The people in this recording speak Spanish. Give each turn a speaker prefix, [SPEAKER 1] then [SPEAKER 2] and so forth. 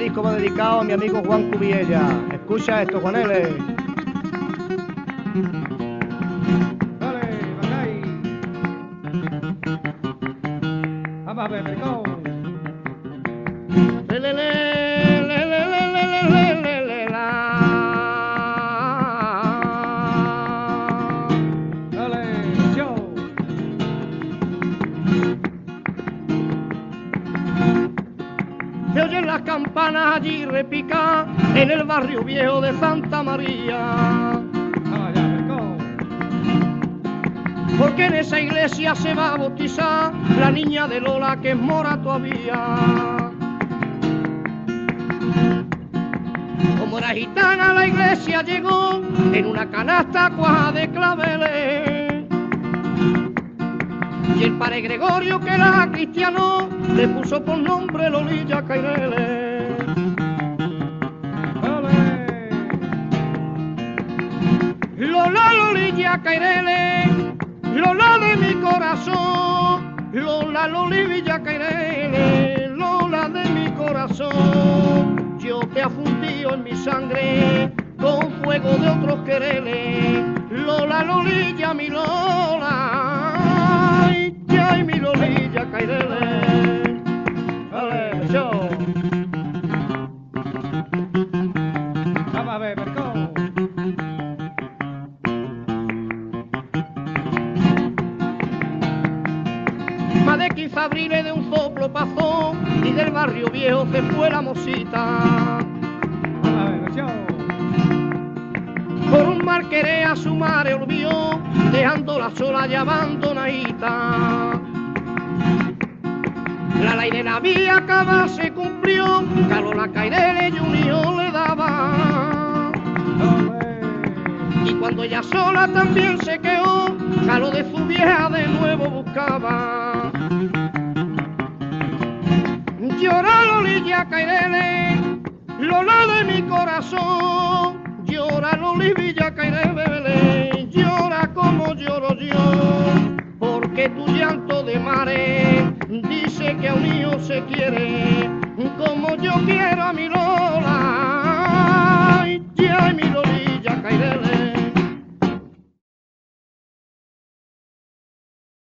[SPEAKER 1] disco va dedicado a mi amigo Juan Cubiella. Escucha esto, Juan L.
[SPEAKER 2] Dale, Bacay. Vamos a ver, Pericón.
[SPEAKER 1] Le, le, le, le, le, le, le, le, le, le, la.
[SPEAKER 2] Dale, show.
[SPEAKER 1] Se oyen las campanas allí repicar en el barrio viejo de Santa María.
[SPEAKER 2] Vamos allá, Pericón.
[SPEAKER 1] Porque en esa iglesia se va a bautizar la niña de Lola que es mora todavía. Como era gitana la iglesia llegó en una canasta cuaja de claveles. Y el padre Gregorio que era cristiano le puso por nombre Lolilla Caireles.
[SPEAKER 2] Dale.
[SPEAKER 1] Lola Lolilla Caireles, Lola de mi corazón, Lola Lolilla Caireles, Lola de mi corazón. Yo te afundido en mi sangre con fuego de otros quereres. Lola Lolilla, mi Lola, ay, mi Lolilla Caireles. Dale, show.
[SPEAKER 2] Vamos a ver, Pericón.
[SPEAKER 1] Más de 15 abriles de un soplo pasó y del barrio viejo se fue la mosita.
[SPEAKER 2] Vamos a ver, show.
[SPEAKER 1] Por un mar querer a su madre olvidó, dejándola sola y abandonadita. La ley de la vía acaba se cumplió, Carola Caireles y un hijo le daba.
[SPEAKER 2] Dale.
[SPEAKER 1] Y cuando ella sola también se quedó, Calo de su vieja de nuevo buscaba. Llora Lolilla Caireles, Lola de mi corazón. Llora Lolilla Caireles, llora como lloro yo. Porque tu llanto de mares dice que a un hijo se quiere como yo quiero a mi Lola. Ay, mi